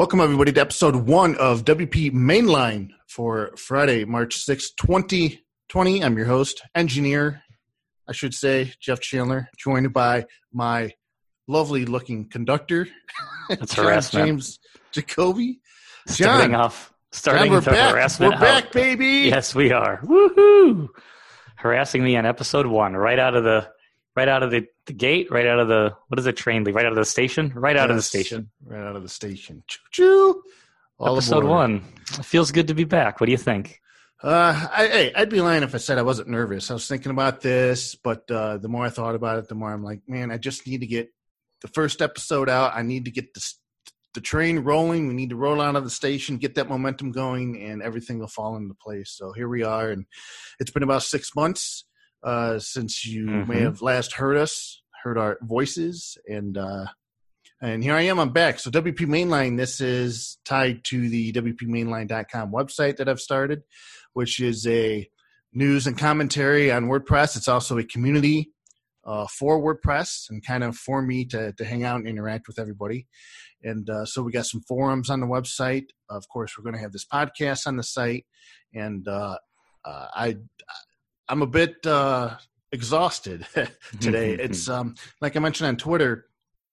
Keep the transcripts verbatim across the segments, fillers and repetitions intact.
Welcome, everybody, to episode one of W P Mainline for Friday, March sixth, twenty twenty. I'm your host, engineer, I should say, Jeff Chandler, joined by my lovely-looking conductor, That's John harassment. James Jacoby. Starting John, off, starting John, we're the back. harassment. We're back, out. baby. Yes, we are. Woohoo! Harassing me on episode one, right out of the, right out of the, the gate, right out of the, what is it, train leave? Right out of the station? Right out Yes, of the station. Right out of the station. Choo-choo. All Episode aboard. one. It feels good to be back. What do you think? Uh, I, hey, I'd be lying if I said I wasn't nervous. I was thinking about this, but uh, the more I thought about it, the more I'm like, man, I just need to get the first episode out. I need to get the, the train rolling. We need to roll out of the station, get that momentum going, and everything will fall into place. So here we are, and it's been about six months uh, since you Mm-hmm. may have last heard us, heard our voices, and uh, and here I am. I'm back. So W P Mainline, this is tied to the W P mainline dot com website that I've started, which is a news and commentary on WordPress. It's also a community uh, for WordPress and kind of for me to, to hang out and interact with everybody. And uh, so we got some forums on the website. Of course, we're going to have this podcast on the site. And uh, uh, I, I'm a bit uh, exhausted today. It's um, like I mentioned on Twitter,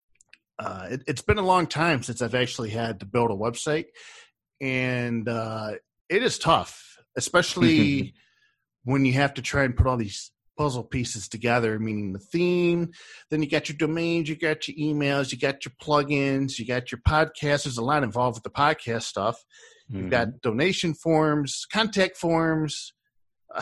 uh, it, it's been a long time since I've actually had to build a website. And uh, it is tough, especially when you have to try and put all these puzzle pieces together, meaning the theme, then you got your domains, you got your emails, you got your plugins, you got your podcast. There's a lot involved with the podcast stuff. You've Mm-hmm. got donation forms, contact forms. Oh,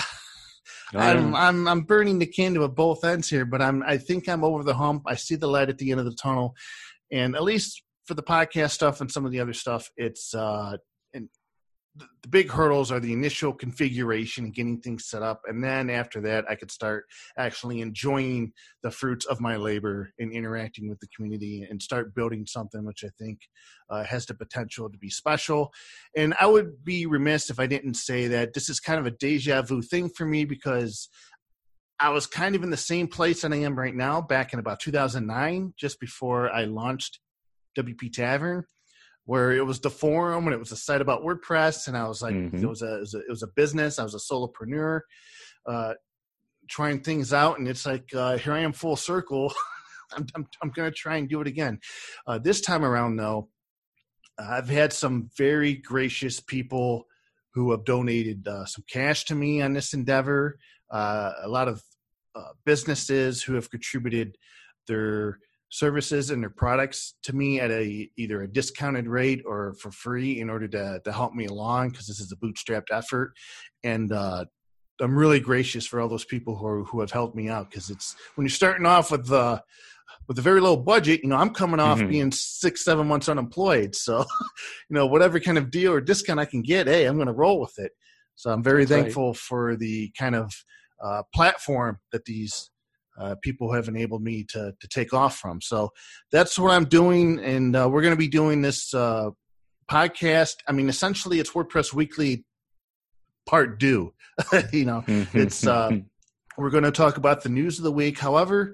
I'm, yeah. I'm I'm burning the candle at both ends here, but I'm I think I'm over the hump. I see the light at the end of the tunnel, and at least for the podcast stuff and some of the other stuff, it's uh, and the, the big hurdles are the initial configuration and getting things set up, and then after that, I could start actually enjoying the fruits of my labor and interacting with the community and start building something which I think uh, has the potential to be special. And I would be remiss if I didn't say that this is kind of a deja vu thing for me, because I was kind of in the same place that I am right now back in about two thousand nine, just before I launched W P Tavern, where it was the forum and it was a site about WordPress. And I was like, Mhm. it was a, it was a, it was a business. I was a solopreneur, uh, trying things out. And it's like, uh, here I am full circle. I'm, I'm, I'm going to try and do it again. Uh, this time around though, I've had some very gracious people who have donated uh, some cash to me on this endeavor. Uh, a lot of uh, businesses who have contributed their services and their products to me at a either a discounted rate or for free in order to to help me along, because this is a bootstrapped effort. And uh, I'm really gracious for all those people who are, who have helped me out, because it's when you're starting off with the with a very low budget, you know, I'm coming off Mhm. being six, seven months unemployed. So, you know, whatever kind of deal or discount I can get, hey, I'm going to roll with it. So I'm very That's right. thankful for the kind of uh, platform that these uh, people have enabled me to to take off from. So that's what I'm doing. And uh, we're going to be doing this uh, podcast. I mean, essentially it's WordPress Weekly part due. you know, it's uh, we're going to talk about the news of the week. However,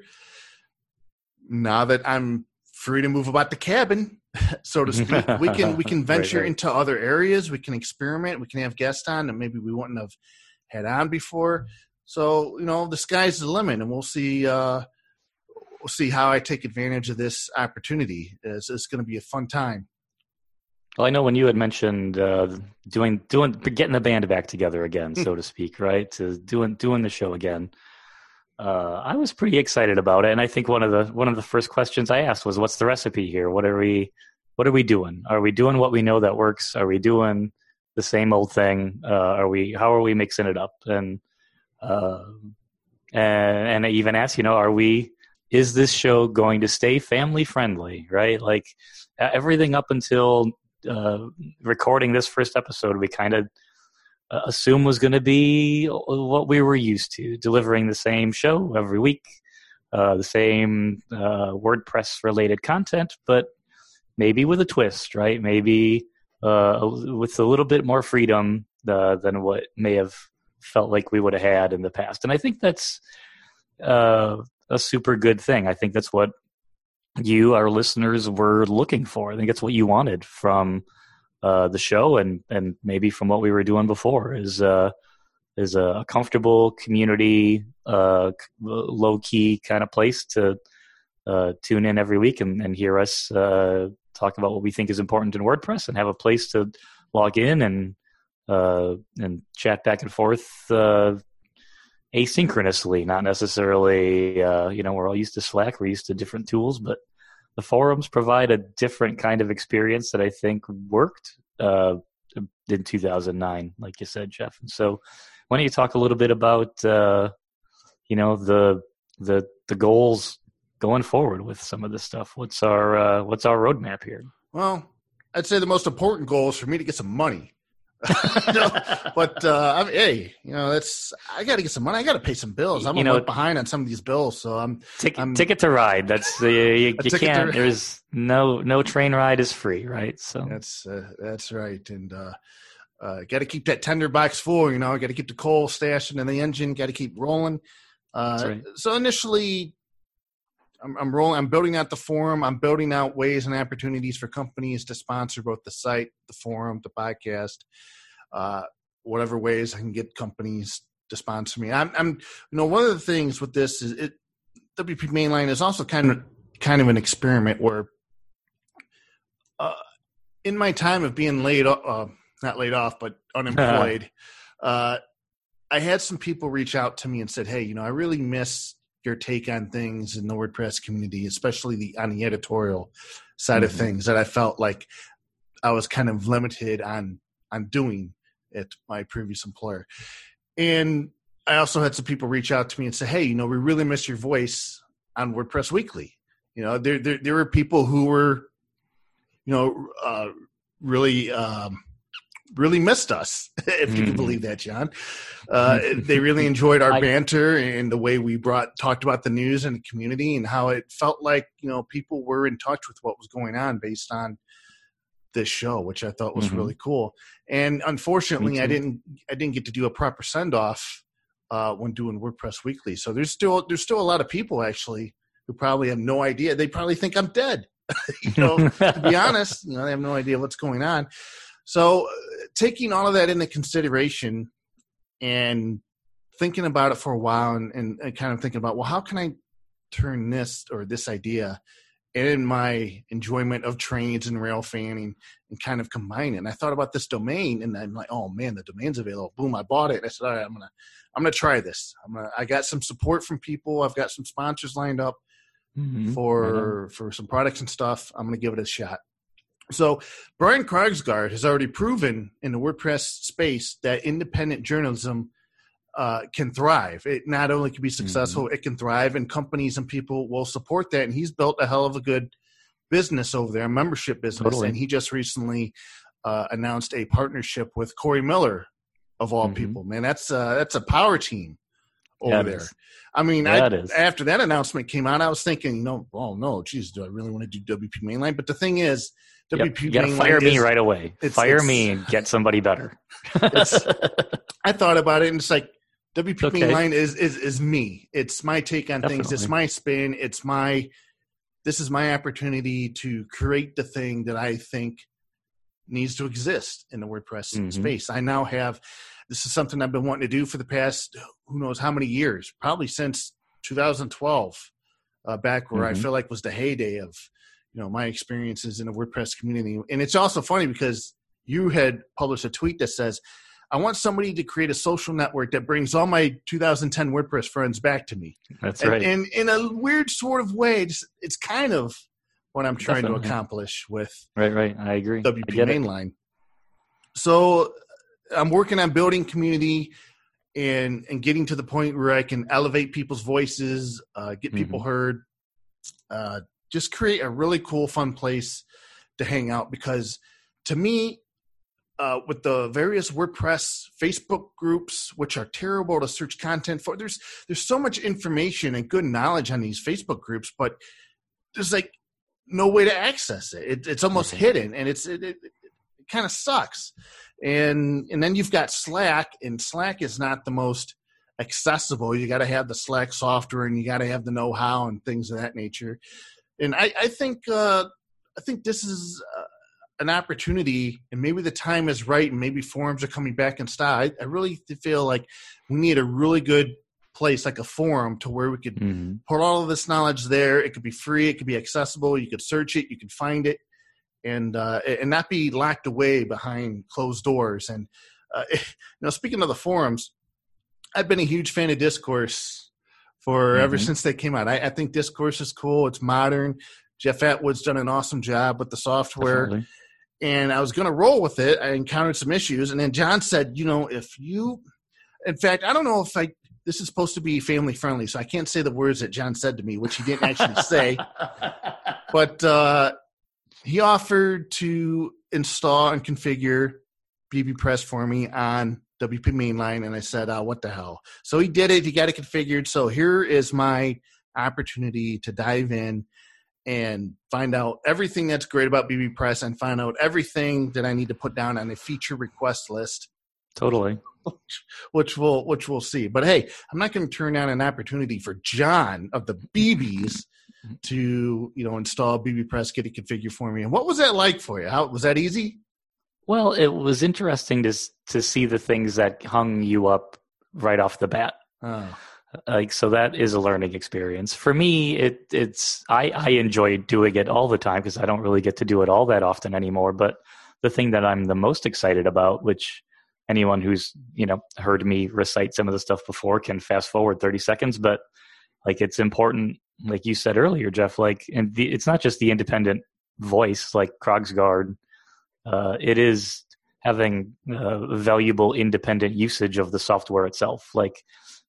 now that I'm free to move about the cabin, so to speak, we can we can Right, venture right. into other areas. We can experiment. We can have guests on that maybe we wouldn't have had on before. So, you know, the sky's the limit, and we'll see. Uh, we'll see how I take advantage of this opportunity. It's, it's going to be a fun time. Well, I know when you had mentioned uh, doing doing getting the band back together again, so to speak, right? To doing doing the show again. Uh, I was pretty excited about it, and I think one of the one of the first questions I asked was, "What's the recipe here? What are we what are we doing? Are we doing what we know that works? Are we doing the same old thing? Uh, are we how are we mixing it up?" And uh, and and I even asked, you know, are we is this show going to stay family friendly? Right, like uh, everything up until uh, recording this first episode, we kind of uh, assume was going to be what we were used to, delivering the same show every week, uh, the same uh, WordPress related content, but maybe with a twist, right? Maybe uh, with a little bit more freedom uh, than what may have felt like we would have had in the past. And I think that's uh, a super good thing. I think that's what you, our listeners, were looking for. I think it's what you wanted from uh, the show, and and maybe from what we were doing before is uh, is a comfortable community, uh, low key kind of place to uh, tune in every week and, and hear us uh, talk about what we think is important in WordPress, and have a place to log in and uh, and chat back and forth uh, asynchronously, not necessarily, uh, you know, we're all used to Slack, we're used to different tools, but the forums provide a different kind of experience that I think worked uh, in two thousand nine, like you said, Jeff. And so why don't you talk a little bit about, uh, you know, the, the, the goals going forward with some of this stuff? What's our, uh, what's our roadmap here? Well, I'd say the most important goal is for me to get some money. you know, but uh, I mean, hey, you know, that's I got to get some money. I got to pay some bills. I'm you a know, month behind on some of these bills, so I'm, tick, I'm ticket to ride. That's uh, you, you can't. To, there's no no train ride is free, right? So that's uh, that's right, and uh, uh, got to keep that tender box full. You know, got to keep the coal stashing in the engine. Got to keep rolling. Uh, that's right. So initially, I'm, I'm rolling. I'm building out the forum. I'm building out ways and opportunities for companies to sponsor both the site, the forum, the podcast. Uh, whatever ways I can get companies to sponsor me. I'm, I'm, you know, one of the things with this is it, W P Mainline is also kind of, kind of an experiment where, uh, in my time of being laid, uh, not laid off, but unemployed, uh, I had some people reach out to me and said, "Hey, you know, I really miss your take on things in the WordPress community, especially the on the editorial side mm-hmm. of things that I felt like I was kind of limited on on doing." At my previous employer. And I also had some people reach out to me and say, "Hey, you know, we really miss your voice on WordPress Weekly." You know, there there, there were people who were, you know, uh, really um, really missed us, if mm. you can believe that, John. Uh, they really enjoyed our I, banter and the way we brought talked about the news and the community and how it felt like, you know, people were in touch with what was going on based on this show, which I thought was mm-hmm. really cool. And unfortunately, I didn't I didn't get to do a proper send off uh, when doing WordPress Weekly. So there's still there's still a lot of people actually who probably have no idea. They probably think I'm dead. you know, to be honest, you know, they have no idea what's going on. So uh, taking all of that into consideration and thinking about it for a while, and, and, and kind of thinking about, well, how can I turn this or this idea and my enjoyment of trains and rail fanning and kind of combine it. And I thought about this domain, and I'm like, oh man, the domain's available. Boom, I bought it. And I said, all right, I'm gonna, I'm gonna try this. I'm gonna, I got some support from people. I've got some sponsors lined up mm-hmm. for for some products and stuff. I'm gonna give it a shot. So Brian Krogsgaard has already proven in the WordPress space that independent journalism Uh, can thrive. It not only can be successful, mm-hmm. it can thrive, and companies and people will support that. And he's built a hell of a good business over there, a membership business. Totally. And he just recently uh, announced a partnership with Corey Miller, of all mm-hmm. people. Man, that's uh, that's a power team over yeah, there. Is. I mean, yeah, I, after that announcement came out, I was thinking, you know, oh no, geez, do I really want to do W P Mainline? But the thing is, yep. W P you gotta Mainline fire is, me right away. It's, fire it's, me and get somebody better. I thought about it, and it's like, W P okay. Mainline is, is is me. It's my take on Definitely. things. It's my spin. It's my this is my opportunity to create the thing that I think needs to exist in the WordPress mm-hmm. space. I now have this is something I've been wanting to do for the past who knows how many years, probably since two thousand twelve, uh, back where mm-hmm. I feel like was the heyday of you know my experiences in the WordPress community. And it's also funny because you had published a tweet that says, I want somebody to create a social network that brings all my two thousand ten WordPress friends back to me. That's and, right. And in a weird sort of way, it's, it's kind of what I'm trying Definitely. to accomplish with right, right. I agree. W P I Mainline. It. So I'm working on building community and and getting to the point where I can elevate people's voices, uh, get people mm-hmm. heard, uh, just create a really cool, fun place to hang out. Because to me, Uh, with the various WordPress Facebook groups, which are terrible to search content for. There's there's so much information and good knowledge on these Facebook groups, but there's like no way to access it. it it's almost okay. hidden, and it's it, it, it kind of sucks. And and then you've got Slack, and Slack is not the most accessible. You got to have the Slack software, and you got to have the know-how and things of that nature. and I, I think uh, I think this is uh, an opportunity, and maybe the time is right, and maybe forums are coming back in style. I, I really feel like we need a really good place, like a forum, to where we could Mm-hmm. put all of this knowledge there. It could be free, it could be accessible. You could search it, you could find it, and uh, and not be locked away behind closed doors. And uh, you know, speaking of the forums, I've been a huge fan of Discourse for Mm-hmm. ever since they came out. I, I think Discourse is cool. It's modern. Jeff Atwood's done an awesome job with the software. Definitely. And I was going to roll with it. I encountered some issues. And then John said, you know, if you – in fact, I don't know if I – this is supposed to be family friendly, so I can't say the words that John said to me, which he didn't actually say. But uh, he offered to install and configure bbPress for me on W P Mainline, and I said, oh, what the hell? So he did it. He got it configured. So here is my opportunity to dive in and find out everything that's great about bbPress and find out everything that I need to put down on a feature request list. Totally. Which, which we'll which we'll see. But hey, I'm not going to turn down an opportunity for John of the B Bs to, you know, install bbPress, get it configured for me. And what was that like for you? How was that easy? Well, it was interesting to s- to see the things that hung you up right off the bat. Oh. Like, so that is a learning experience for me. It it's I, I enjoy doing it all the time because I don't really get to do it all that often anymore. But the thing that I'm the most excited about, which anyone who's, you know, heard me recite some of the stuff before can fast forward thirty seconds, but like, it's important, like you said earlier, Jeff, like, and the, it's not just the independent voice like Krogsgard. Uh, it is having uh, valuable independent usage of the software itself. Like,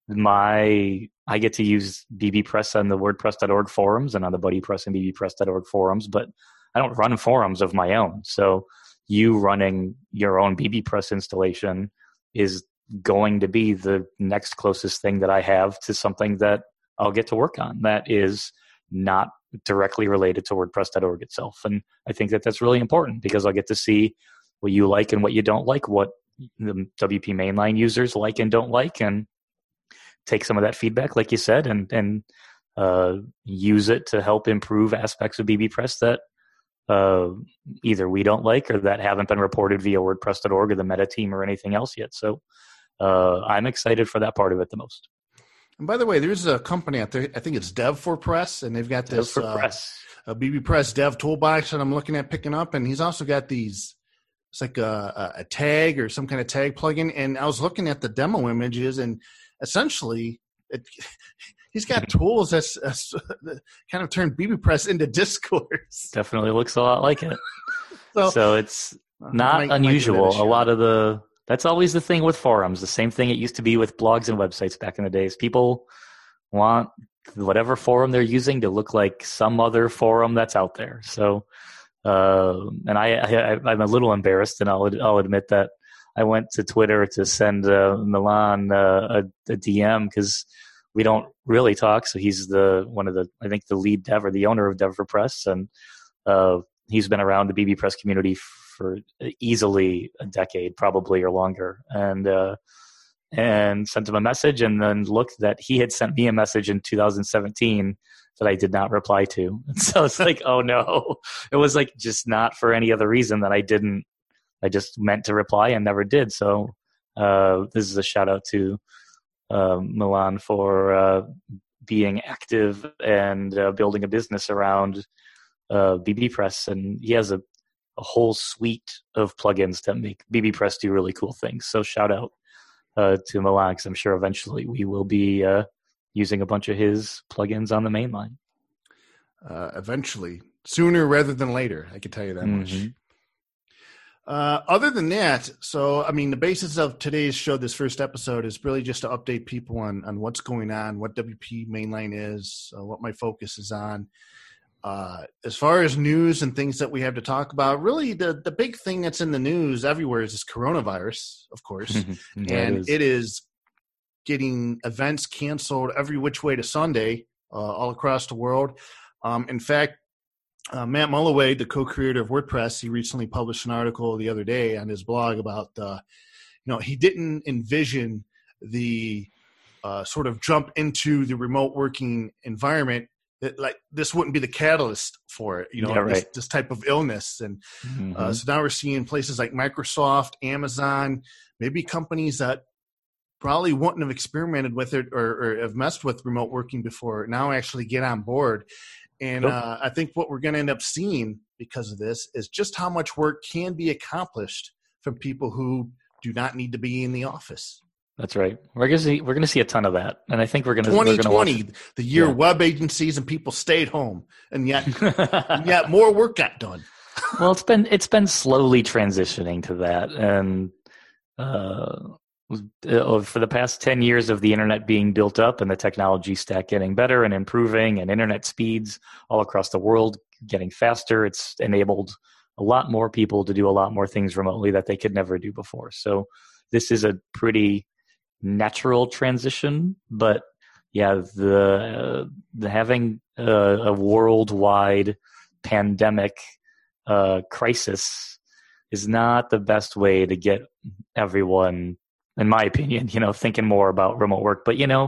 my I get to use bbPress on the WordPress dot org forums and on the BuddyPress and bbPress dot org forums, but I don't run forums of my own. So you running your own bbPress installation is going to be the next closest thing that I have to something that I'll get to work on that is not directly related to WordPress dot org itself. And I think that that's really important because I'll get to see what you like and what you don't like, what the W P Mainline users like and don't like, and take some of that feedback, like you said, and and uh, use it to help improve aspects of bbPress that uh, either we don't like or that haven't been reported via WordPress dot org or the Meta team or anything else yet. So uh, I'm excited for that part of it the most. And by the way, there's a company out there, I think it's Dev for Press, and they've got this Dev for uh, Press. a bbPress Dev toolbox that I'm looking at picking up, and he's also got these, it's like a, a tag or some kind of tag plugin, and I was looking at the demo images, and essentially, it, he's got tools that's, that's kind of turned bbPress into Discourse. Definitely looks a lot like it. So, so it's not might, might unusual. a, a lot of the that's always the thing with forums. The same thing it used to be with blogs and websites back in the days. People want whatever forum they're using to look like some other forum that's out there. So, uh, and I, I I'm a little embarrassed, and I'll I'll admit that. I went to Twitter to send uh, Milan uh, a, a D M because we don't really talk. So he's the one of the I think the lead dev or the owner of Dev for Press, and uh, he's been around the bbPress community for easily a decade, probably or longer. And uh, and sent him a message, and then looked that he had sent me a message in two thousand seventeen that I did not reply to. And so it's like, oh no, it was like just not for any other reason that I didn't. I just meant to reply and never did. So uh, this is a shout out to uh, Milan for uh, being active and uh, building a business around uh, bbPress. And he has a, a whole suite of plugins that make bbPress do really cool things. So shout out uh, to Milan, because I'm sure eventually we will be uh, using a bunch of his plugins on the mainline. Uh, eventually. Sooner rather than later, I can tell you that Mm-hmm. much. Uh, other than that, so, I mean, the basis of today's show, this first episode, is really just to update people on, on what's going on, what W P Mainline is, uh, what my focus is on. Uh, as far as news and things that we have to talk about, really the, the big thing that's in the news everywhere is this coronavirus, of course. Yeah, and it is. it is getting events canceled every which way to Sunday uh, all across the world. Um, in fact, Uh, Matt Mulloway, the co-creator of WordPress, he recently published an article the other day on his blog about, uh, you know, he didn't envision the uh, sort of jump into the remote working environment it, like this wouldn't be the catalyst for it, you know, Yeah, this, right. this type of illness. And Mm-hmm. uh, so now we're seeing places like Microsoft, Amazon, maybe companies that probably wouldn't have experimented with it or, or have messed with remote working before now actually get on board. And Yep. uh, I think what we're going to end up seeing because of this is just how much work can be accomplished from people who do not need to be in the office. That's right. We're gonna see. We're gonna see a ton of that, and I think we're gonna. twenty twenty, we're gonna watch, the year yeah. web agencies and people stayed home, and yet, and yet more work got done. Well, it's been it's been slowly transitioning to that, and uh, for the past ten years of the internet being built up and the technology stack getting better and improving, and internet speeds all across the world getting faster, it's enabled a lot more people to do a lot more things remotely that they could never do before. So this is a pretty natural transition, but yeah, the, uh, the having a, a worldwide pandemic uh, crisis is not the best way to get everyone, in my opinion, you know, thinking more about remote work. But you know,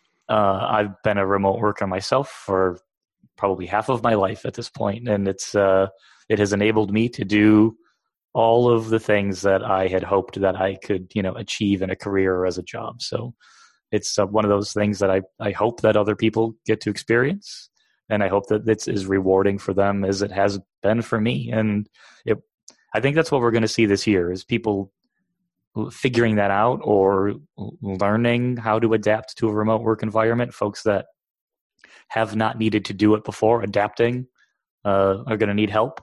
uh, I've been a remote worker myself for probably half of my life at this point, and it's uh, it has enabled me to do all of the things that I had hoped that I could, you know, achieve in a career or as a job. So it's uh, one of those things that I, I hope that other people get to experience. And I hope that it's as rewarding for them as it has been for me. And it, I think that's what we're going to see this year is people figuring that out or learning how to adapt to a remote work environment. Folks that have not needed to do it before, adapting, uh, are going to need help.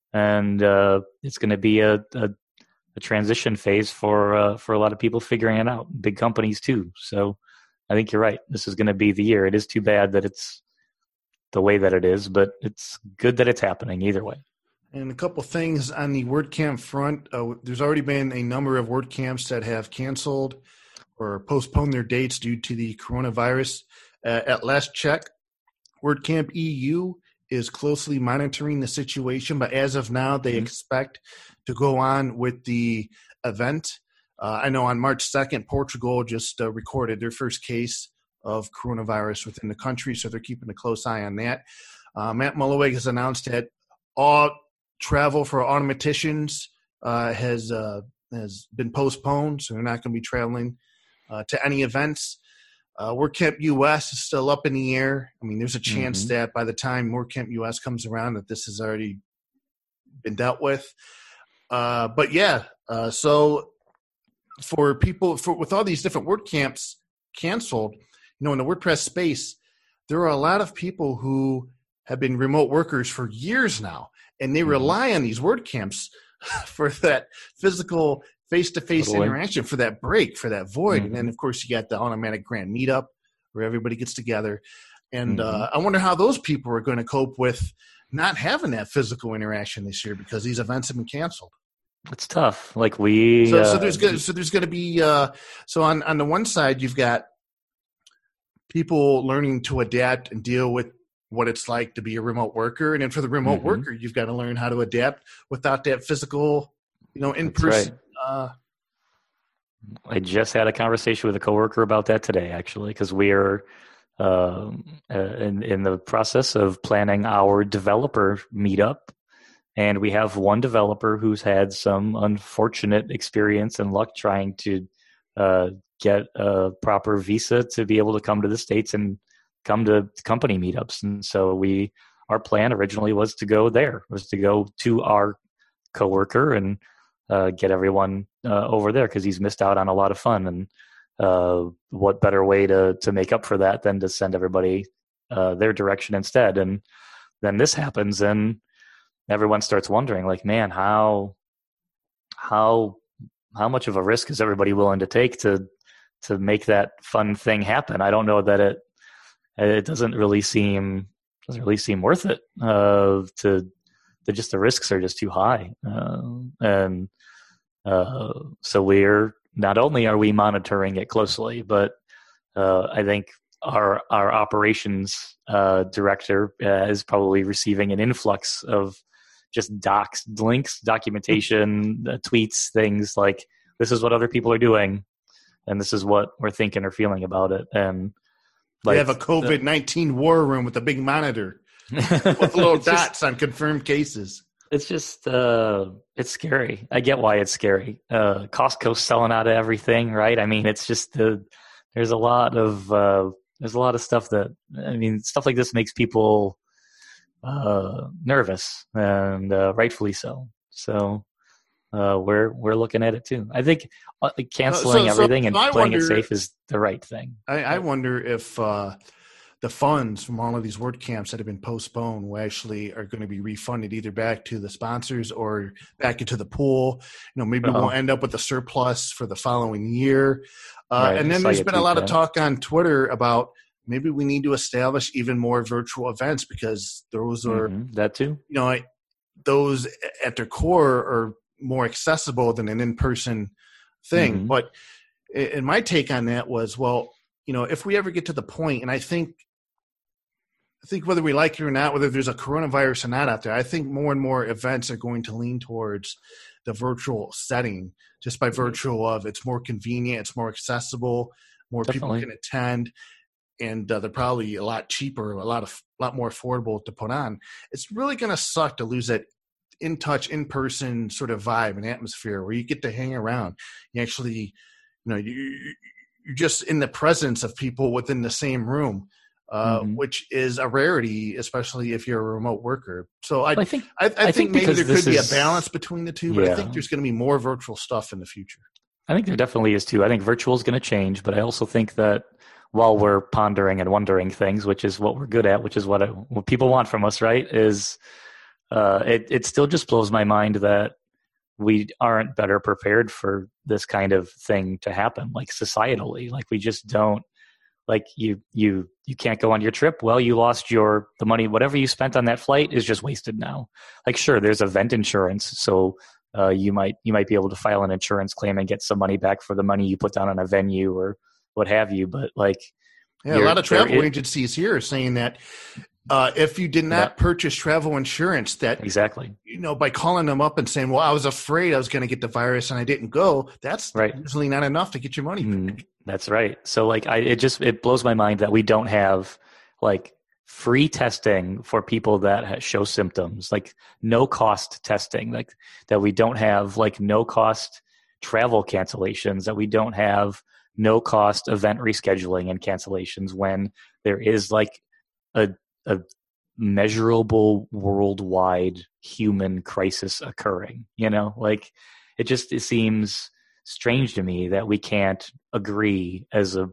And uh, it's going to be a, a, a transition phase for uh, for a lot of people figuring it out. Big companies too. So I think you're right. This is going to be the year. It is too bad that it's the way that it is, but it's good that it's happening either way. And a couple things on the WordCamp front. Uh, there's already been a number of WordCamps that have canceled or postponed their dates due to the coronavirus. Uh, at last check, WordCamp E U is closely monitoring the situation, but as of now, they mm-hmm. expect to go on with the event. Uh, I know on March second, Portugal just uh, recorded their first case of coronavirus within the country, so they're keeping a close eye on that. Uh, Matt Mullenweg has announced that all travel for automaticians uh, has uh, has been postponed, so they're not going to be traveling uh, to any events. Uh, WordCamp U S is still up in the air. I mean, there's a chance mm-hmm. that by the time WordCamp U S comes around that this has already been dealt with. Uh, but yeah, uh, so for people, for with all these different WordCamps canceled, you know, in the WordPress space, there are a lot of people who have been remote workers for years now, and they mm-hmm. rely on these WordCamps for that physical face-to-face totally. interaction, for that break, for that void. Mm-hmm. And then, of course, you got the automatic grand meetup where everybody gets together. And mm-hmm. uh, I wonder how those people are going to cope with not having that physical interaction this year because these events have been canceled. It's tough. Like we, so, uh, so there's gonna, so there's going to be uh, so on on the one side you've got people learning to adapt and deal with what it's like to be a remote worker, and then for the remote mm-hmm. worker, you've got to learn how to adapt without that physical, you know, in person. Right. Uh, I just had a conversation with a coworker about that today, actually, because we are uh, in, in the process of planning our developer meetup. And we have one developer who's had some unfortunate experience and luck trying to uh, get a proper visa to be able to come to the States and come to company meetups. And so we, our plan originally was to go there, was to go to our coworker and uh, get everyone uh, over there because he's missed out on a lot of fun. And uh, what better way to to make up for that than to send everybody uh, their direction instead? And then this happens, and everyone starts wondering, like, man, how how how much of a risk is everybody willing to take to to make that fun thing happen? I don't know that it it doesn't really seem doesn't really seem worth it. Uh, to the just the risks are just too high, uh, and uh, so we're not only are we monitoring it closely, but uh, I think our our operations uh, director uh, is probably receiving an influx of just docs, links, documentation, uh, tweets, things like this is what other people are doing, and this is what we're thinking or feeling about it. And Like, they have a COVID nineteen war room with a big monitor with little dots just, on confirmed cases. It's just, uh, it's scary. I get why it's scary. Uh, Costco's selling out of everything, right? I mean, it's just, uh, there's a lot of, uh, there's a lot of stuff that, I mean, stuff like this makes people uh, nervous, and uh, rightfully so. So uh, we're we're looking at it too. I think uh, canceling so, so, everything so and I playing wonder, it safe is the right thing. I, I wonder if uh, the funds from all of these WordCamps that have been postponed will actually are going to be refunded either back to the sponsors or back into the pool. You know, maybe Uh-oh. we'll end up with a surplus for the following year. Uh, right, and then there's been a lot that. of talk on Twitter about maybe we need to establish even more virtual events because those are mm-hmm. that too. You know, those at their core are more accessible than an in-person thing. Mm-hmm. But and my take on that was, well, you know, if we ever get to the point, and I think, I think whether we like it or not, whether there's a coronavirus or not out there, I think more and more events are going to lean towards the virtual setting, just by virtue of it's more convenient, it's more accessible, more Definitely. people can attend, and uh, they're probably a lot cheaper, a lot of, a lot more affordable to put on. It's really going to suck to lose that in touch, in person sort of vibe and atmosphere where you get to hang around. You actually, you know, you, you're just in the presence of people within the same room. Uh, mm-hmm. Which is a rarity, especially if you're a remote worker. So I, I think, I, I, I think, think maybe there could be is, a balance between the two, but yeah. I think there's going to be more virtual stuff in the future. I think there definitely is too. I think virtual is going to change, but I also think that while we're pondering and wondering things, which is what we're good at, which is what, I, what people want from us, right? Is uh, it, it still just blows my mind that we aren't better prepared for this kind of thing to happen, like societally. Like we just don't. Like you, you, you can't go on your trip. Well, you lost your the money. Whatever you spent on that flight is just wasted now. Like, sure, there's event insurance, so uh, you might you might be able to file an insurance claim and get some money back for the money you put down on a venue or what have you. But like, yeah, a lot of travel agencies here are saying that uh, if you did not yeah. purchase travel insurance, that exactly, you know, by calling them up and saying, "Well, I was afraid I was going to get the virus and I didn't go," that's right. usually not enough to get your money back. Mm, that's right. So, like, I it just it blows my mind that we don't have like free testing for people that show symptoms, like no cost testing, like that we don't have like no cost travel cancellations, that we don't have no cost event rescheduling and cancellations when there is like a a measurable worldwide human crisis occurring. You know, like it just it seems strange to me that we can't agree as a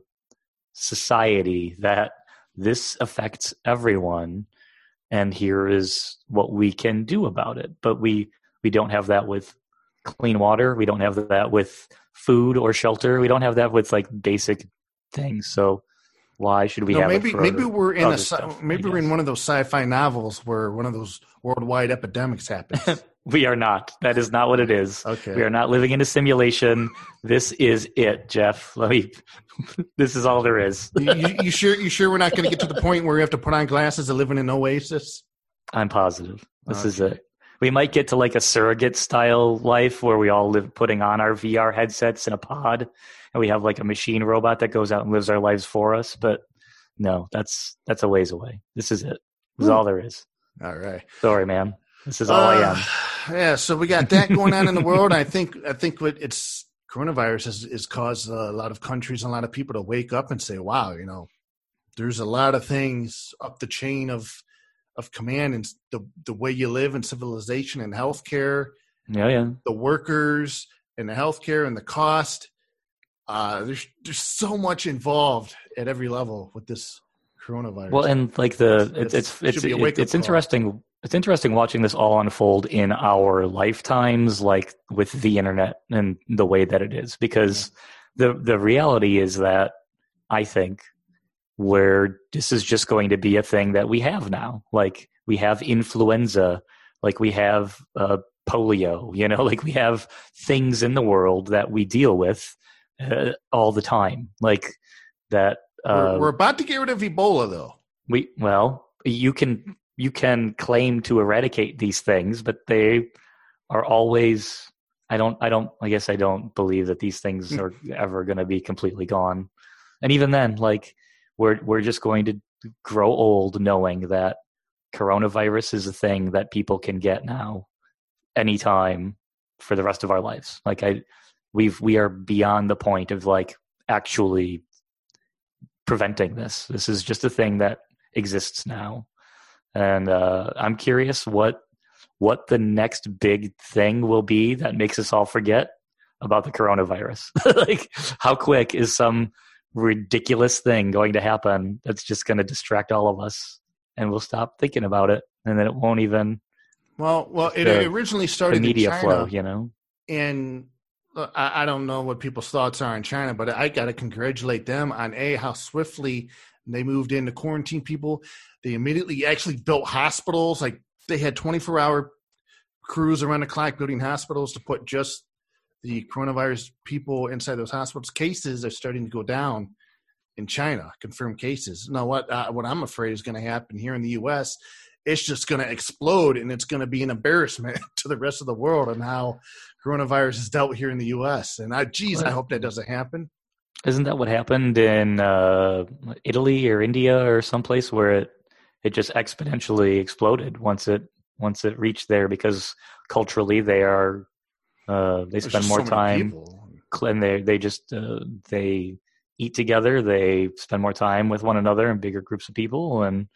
society that this affects everyone and here is what we can do about it. But we we don't have that with clean water. We don't have that with food or shelter. We don't have that with like basic things. So why should we no, have maybe it for maybe other, we're in a stuff, maybe we're in one of those sci-fi novels where one of those worldwide epidemics happens. We are not. That is not what it is. Okay. We are not living in a simulation. This is it, Jeff. Let me, this is all there is. you, you, you sure you sure we're not going to get to the point where we have to put on glasses and live in an oasis? I'm positive. This okay. is it. We might get to like a surrogate style life where we all live putting on our V R headsets in a pod and we have like a machine robot that goes out and lives our lives for us. But no, that's that's a ways away. This is it. This is all there is. All right. Sorry, man. This is all uh, I am. Yeah, so we got that going on in the world. I think I think what it's coronavirus has, has caused a lot of countries and a lot of people to wake up and say, wow, you know, there's a lot of things up the chain of of command and the the way you live in civilization and healthcare. Yeah, yeah. The workers and the healthcare and the cost. Uh, there's there's so much involved at every level with this coronavirus. Well, and like the it's it's it's, it's, it's interesting. It's interesting watching this all unfold in our lifetimes, like with the internet and the way that it is, because yeah. the the reality is that I think where this is just going to be a thing that we have now. Like we have influenza, like we have uh, polio, you know, like we have things in the world that we deal with uh, all the time. Like that. Uh, we're, we're about to get rid of Ebola, though. We well, you can you can claim to eradicate these things, but they are always. I don't. I don't. I guess I don't believe that these things are ever going to be completely gone. And even then, like we're we're just going to grow old knowing that coronavirus is a thing that people can get now anytime for the rest of our lives. Like I we've we are beyond the point of like actually preventing this. This is just a thing that exists now. And uh, I'm curious what what the next big thing will be that makes us all forget about the coronavirus. Like, how quick is some ridiculous thing going to happen that's just going to distract all of us, and we'll stop thinking about it, and then it won't even. Well, well, it the, originally started the media in China, flow, you know. And I, I don't know what people's thoughts are in China, but I got to congratulate them on a how swiftly they moved in to quarantine people. They immediately actually built hospitals. Like they had twenty-four hour crews around the clock building hospitals to put just the coronavirus people inside those hospitals. Cases are starting to go down in China, confirmed cases. Now, what uh, what I'm afraid is going to happen here in the U S, it's just going to explode, and it's going to be an embarrassment to the rest of the world on how coronavirus is dealt here in the U S. And I, geez, I hope that doesn't happen. Isn't that what happened in uh, Italy or India or someplace where it it just exponentially exploded once it once it reached there, because culturally they are uh, they spend more so time and they they just uh, they eat together, they spend more time with one another in bigger groups of people, and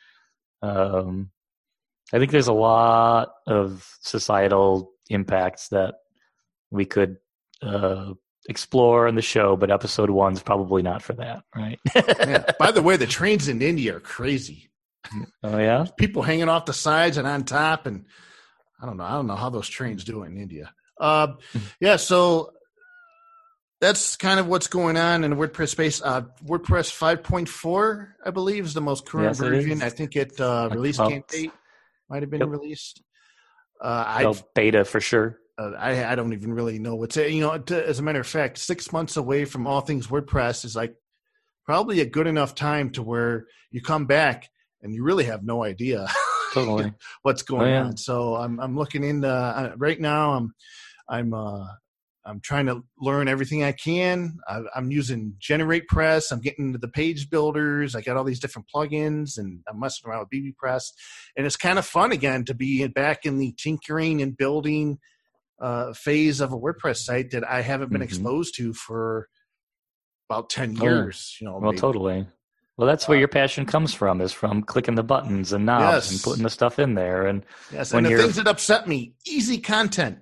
um, I think there's a lot of societal impacts that we could uh, explore in the show, but episode one's probably not for that, right? Yeah. By the way, the trains in India are crazy. Oh yeah, people hanging off the sides and on top, and I don't know. I don't know how those trains do it in India. Uh, yeah, so that's kind of what's going on in the WordPress space. Uh, WordPress five point four, I believe, is the most current yes, version. I think it uh, release well, candidate might have been yep. released. Uh, I beta for sure. Uh, I I don't even really know what's you know. To, as a matter of fact, six months away from all things WordPress is like probably a good enough time to where you come back and you really have no idea totally what's going oh, yeah. on. So I'm I'm looking into uh, right now. I'm I'm uh, I'm trying to learn everything I can. I, I'm using GeneratePress. I'm getting into the page builders. I got all these different plugins, and I'm messing around with BBPress. And it's kind of fun again to be back in the tinkering and building uh, phase of a WordPress site that I haven't been mm-hmm. exposed to for about ten years. Oh, you know, well, maybe. Totally. Well, that's where uh, your passion comes from, is from clicking the buttons and knobs yes. and putting the stuff in there. And yes, and the things that upset me, easy content.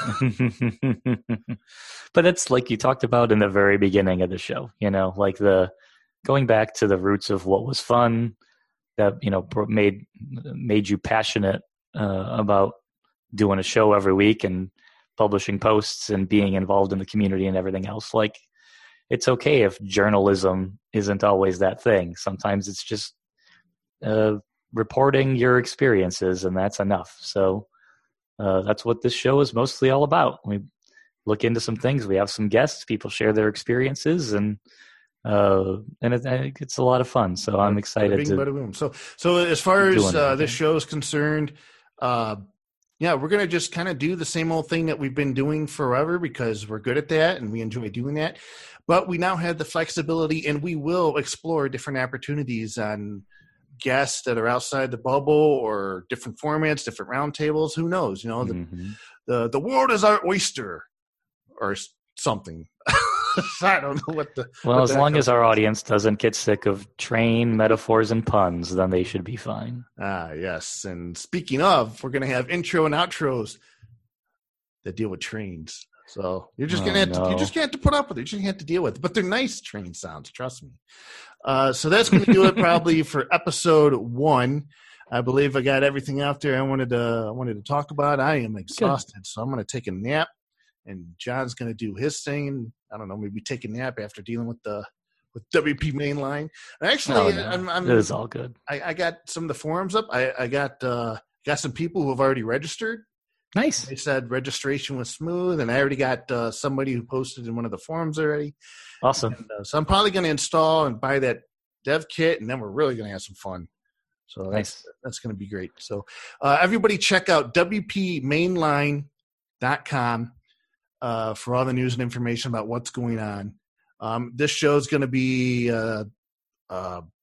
But it's like you talked about in the very beginning of the show, you know, like the going back to the roots of what was fun, that, you know, made made you passionate uh, about doing a show every week and publishing posts and being involved in the community and everything else. Like, it's okay if journalism isn't always that thing. Sometimes it's just uh, reporting your experiences, and that's enough. So uh, that's what this show is mostly all about. We look into some things. We have some guests. People share their experiences, and uh, and it, it's a lot of fun. So I'm excited bing, to. Bada, boom. So so as far as uh, this show is concerned, uh, yeah, we're gonna just kind of do the same old thing that we've been doing forever because we're good at that and we enjoy doing that. But we now have the flexibility, and we will explore different opportunities on guests that are outside the bubble or different formats, different roundtables. Who knows? You know, the, mm-hmm. the the world is our oyster, or something. I don't know what the. Well, what as long as our audience doesn't get sick of train metaphors and puns, then they should be fine. Ah, yes. And speaking of, we're going to have intro and outros that deal with trains. So you're just gonna oh, have no. to you just gonna have to put up with it. You're just gonna have to deal with it. But they're nice train sounds, trust me. Uh, so that's gonna do it probably for episode one. I believe I got everything out there I wanted to I wanted to talk about. I am exhausted, Good. So I'm gonna take a nap, and John's gonna do his thing. I don't know, maybe take a nap after dealing with the with W P Mainline. Actually, oh, no. I'm, I'm it is all good. I, I got some of the forums up. I, I got uh, got some people who have already registered. Nice. They said registration was smooth, and I already got uh, somebody who posted in one of the forums already. Awesome. And, uh, so I'm probably going to install and buy that dev kit, and then we're really going to have some fun. So that's nice. that's going to be great. So uh, everybody check out W P mainline dot com uh, for all the news and information about what's going on. Um, this show is going to be uh, uh,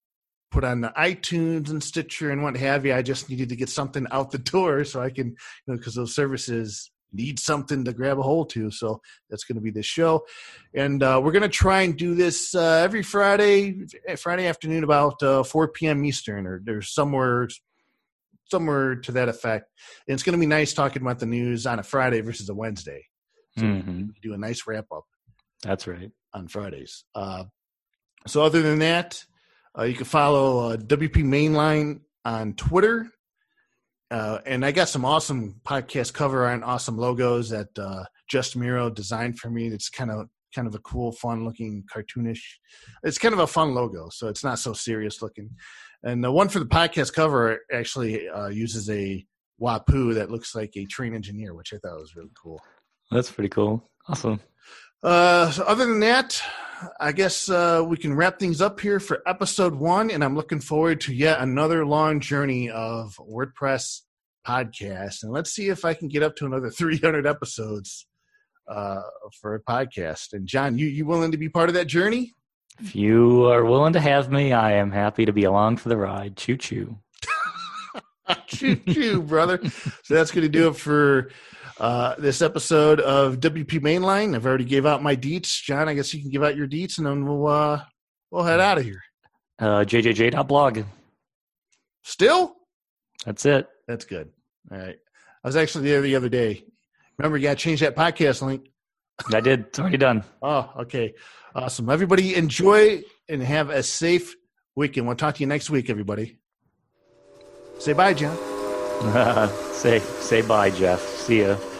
put on the iTunes and Stitcher and what have you. I just needed to get something out the door so I can, you know, because those services need something to grab a hold to. So that's going to be this show. And uh, we're going to try and do this uh, every Friday, Friday afternoon about uh, four p.m. Eastern, or there's somewhere, somewhere to that effect. And it's going to be nice talking about the news on a Friday versus a Wednesday. So mm-hmm. we can do a nice wrap up. That's right. On Fridays. Uh, so other than that, uh, you can follow uh, W P Mainline on Twitter. Uh, and I got some awesome podcast cover art and awesome logos that uh, Just Miro designed for me. It's kind of kind of a cool, fun-looking, cartoonish. It's kind of a fun logo, so it's not so serious looking. And the one for the podcast cover actually uh, uses a Wapoo that looks like a train engineer, which I thought was really cool. That's pretty cool. Awesome. Uh, so other than that, I guess uh, we can wrap things up here for episode one, and I'm looking forward to yet another long journey of WordPress podcast. And let's see if I can get up to another three hundred episodes uh, for a podcast. And John, you you willing to be part of that journey? If you are willing to have me, I am happy to be along for the ride. Choo choo. Choo choo, brother. So that's going to do it for uh, this episode of W P Mainline. I've already gave out my deets. John, I guess you can give out your deets, and then we'll uh, we'll head out of here. Uh, j j j dot blog. Still? That's it. That's good. All right. I was actually there the other day. Remember, you got to change that podcast link. I did. It's already done. Oh, okay. Awesome. Everybody enjoy and have a safe weekend. We'll talk to you next week, everybody. Say bye, John. say, say bye, Jeff. See ya.